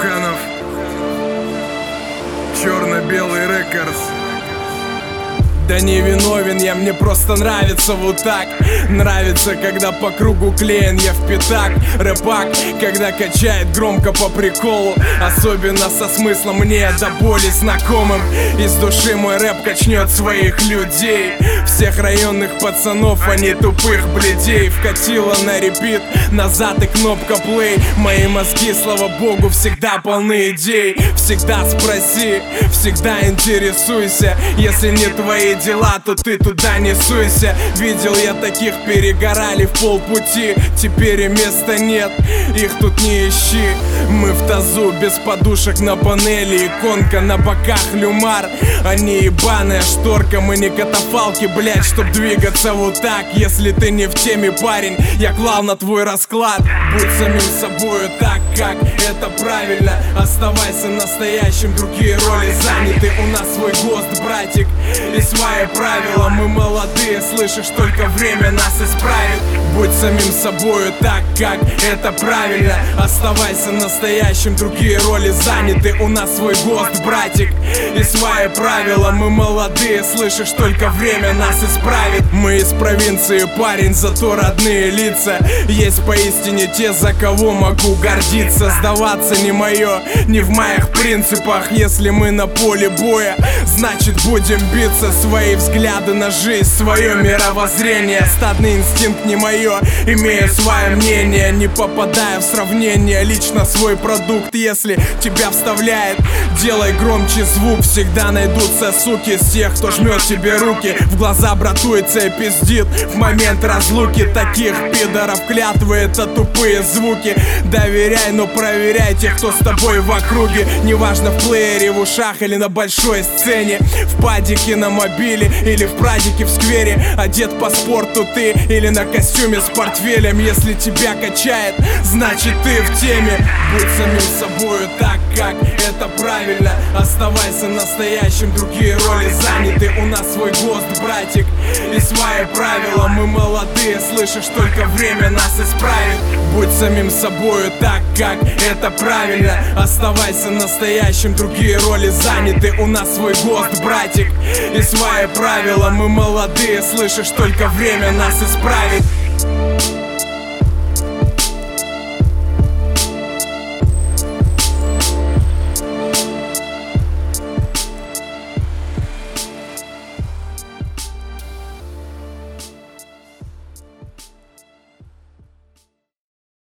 Буханов, Черно-белый рекордс. Да не виновен я, мне просто нравится вот так. Нравится, когда по кругу клеен я в пятак. Рэпак, когда качает громко по приколу. Особенно со смыслом мне до боли знакомым. Из души мой рэп качнет своих людей. Всех районных пацанов, а не тупых блядей. Вкатила на репит, назад и кнопка плей. Мои мозги, слава богу, всегда полны идей. Всегда спроси, всегда интересуйся. Если не твои дела, то ты туда не суйся. Видел я таких, перегорали в полпути. Теперь и места нет, их тут не ищи. Мы в тазу, без подушек на панели. Иконка на боках, люмар. Они ебаная шторка, мы не катафалки, блять, чтоб двигаться вот так. Если ты не в теме, парень, я клал на твой расклад. Будь самим собою так, как это правильно. Оставайся настоящим, другие роли заняты. У нас свой ГОСТ, братик, и свои правила. Мы молодые, слышишь, только время нас исправит. Будь самим собою так, как это правильно. Оставайся настоящим, другие роли заняты. У нас свой ГОСТ, братик, и свои правила. Мы молодые, слышишь, только время нас исправит. Мы из провинции, парень, зато родные лица. Есть поистине те, за кого могу гордиться. Сдаваться не мое, не в моих принципах. Если мы на поле боя, значит будем биться. Свои взгляды на жизнь, свое мировоззрение. Стадный инстинкт не мое, имею свое мнение. Не попадая в сравнение, лично свой продукт. Если тебя вставляет, делай громче звук. Всегда найдутся суки из тех, кто жмет тебе руки в глаза, братуется и пиздит в момент разлуки. Таких пидоров клятвы — это тупые звуки. Доверяй, но проверяй тех, кто с тобой в округе. Неважно, в плеере, в ушах или на большой сцене, в падике на мобиле или в прадике в сквере. Одет по спорту ты или на костюме с портфелем. Если тебя качает, значит ты в теме. Будь самим собою так, как это правильно. Оставайся настоящим, другие роли заняты. У нас свой ГОСТ, братик, и свои правила. Мы молодые, слышишь, только время нас исправит. Будь самим собою так, как это правильно. Оставайся настоящим, другие роли заняты. У нас свой ГОСТ, братик, и свои правила. Мы молодые, слышишь, только время нас исправит.